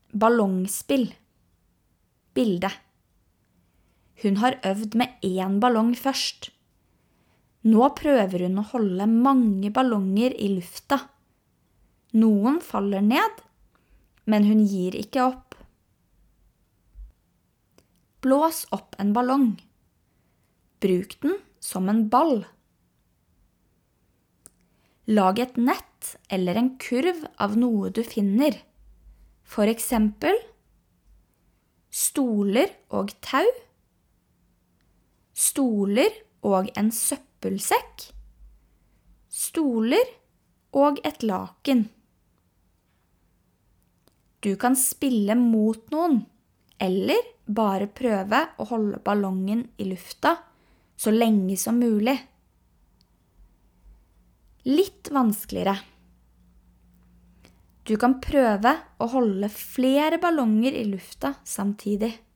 Ballongspill. Bilde. Hun har øvd med 1 ballong først. Nå prøver hun å holde mange ballonger i lufta. Noen faller ned, men hun gir ikke opp. Blås opp en ballong. Bruk den som en ball. Lag et nett eller en kurv av noe du finner. For eksempel stoler og tau, stoler og en søppelsekk, stoler og et laken. Du kan spille mot noen, eller bare prøve å holde ballongen i lufta så lenge som mulig. Litt vanskeligere. Du kan prøve å holde flere ballonger i lufta samtidig.